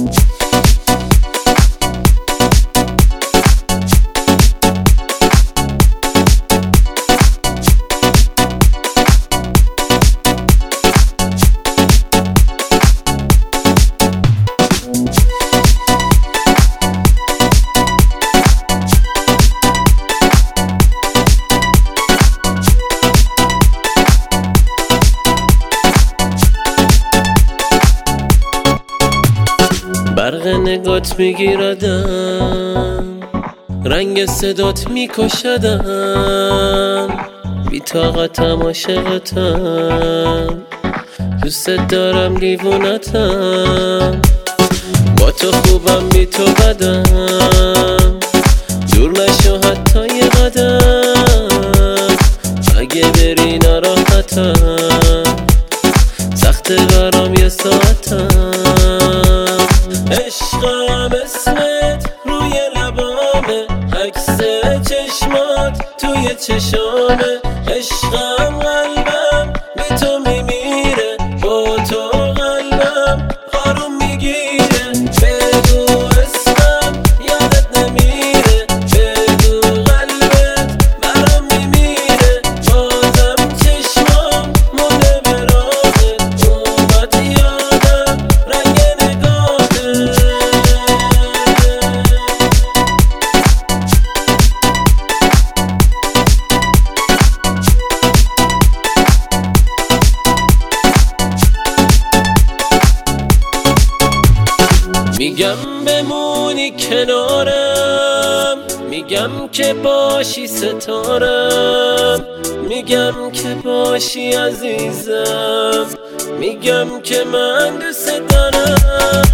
برق نگات میگیردم، رنگ صدات میکشدم، بی طاقتم عاشقتم، دوست دارم دیوونتم، با تو خوبم بی تو بدم، دور نشو حتی یه قدم، اگه بری ناراحتم، سخت برام یه ساعتم. عشقم اسمت روی لبامه، عکس چشمات توی چشامه، عشقم قلبم بی تو میمیره، با تو قلبم آروم میگیره، بگو اسمم یادت نمیره، بگو قلبت برام میمیره، بازم چشمام مونه به راهت، اومد یادم رنگ میگم بمونی کنارم، میگم که باشی ستارم، میگم که باشی عزیزم، میگم که من دوست دارم.